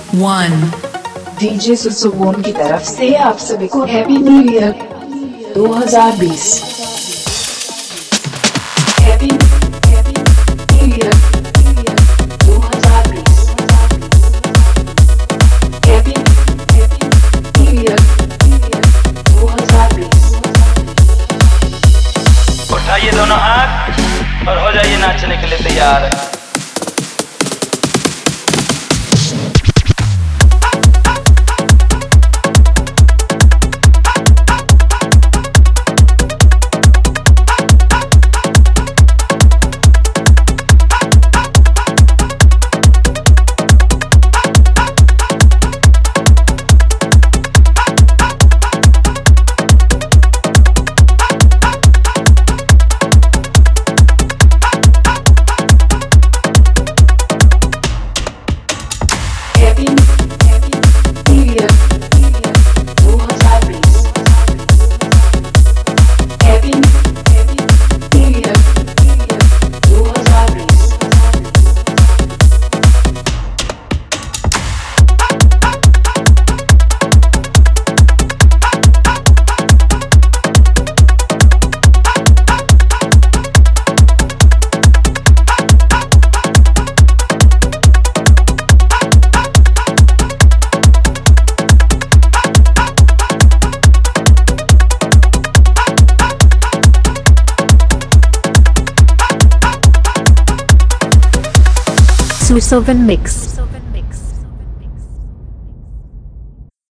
1 DJ सुसुवोन की तरफ से आप सभी को happy new year 2020। Happy new year 2020। Happy new year 2020। उठाइए दोनों हाथ और हो जाइए नाचने के लिए तैयार। Susovan Mix.